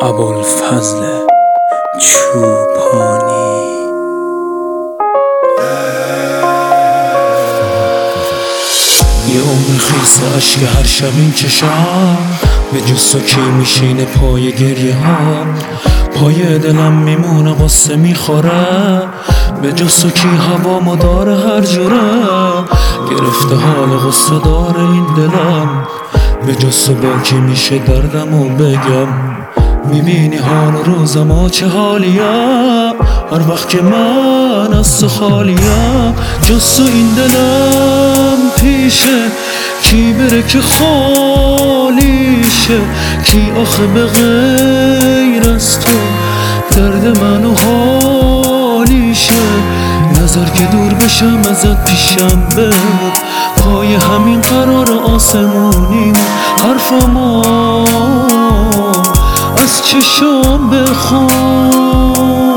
ابوالفضل چوپانی. یه عمر خیس اشک هر شب این چشم به جز تو کی میشینه پای گریه ها، پای دلم میمونه قصه میخوره، به جز تو کی هوا داره هر جوره، گرفته حال غصه داره این دلم، به جز تو با کی میشه دردمو بگم. میبینی حال روزم چه حالیم هر وقت که من از تو خالیم، جز تو این دلم پیشه، کی بره که خالیشه، کی آخه به غیر از تو درد منو حالیشه. نظر که دور بشم ازت پیشم بمون، پای همین قرار آسمونیم، حرفمو از چشم بخون.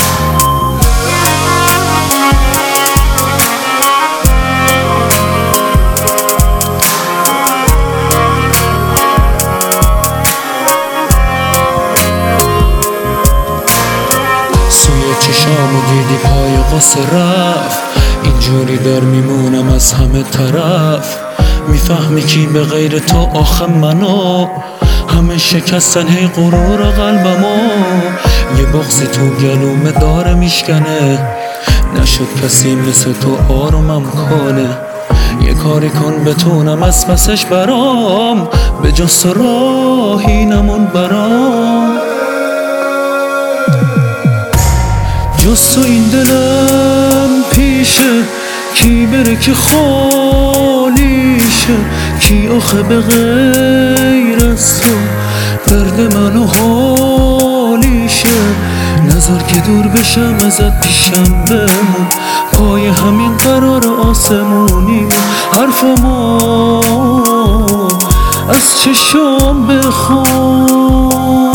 سوی چشامو دیدی پای قصه رفت، اینجوری در میمونم از همه طرف، میفهمی کی به غیر تو آخه منو، همه شکستن هی غرور قلبمو، یه بغضی تو گلومه داره میشکنه، نشد کسی مثل تو آرومم کنه، یه کاری کن بتونم از پسش برام، به جز تو راهی نمون برام، جز تو این دلم پیشه، کی بره که خالیشه، کی آخه به غیر از تو درد منو حالیشه. نظر که دور بشم ازت پیشم بمون، پای همین قرار آسمونیم، حرفمو از چشم بخون.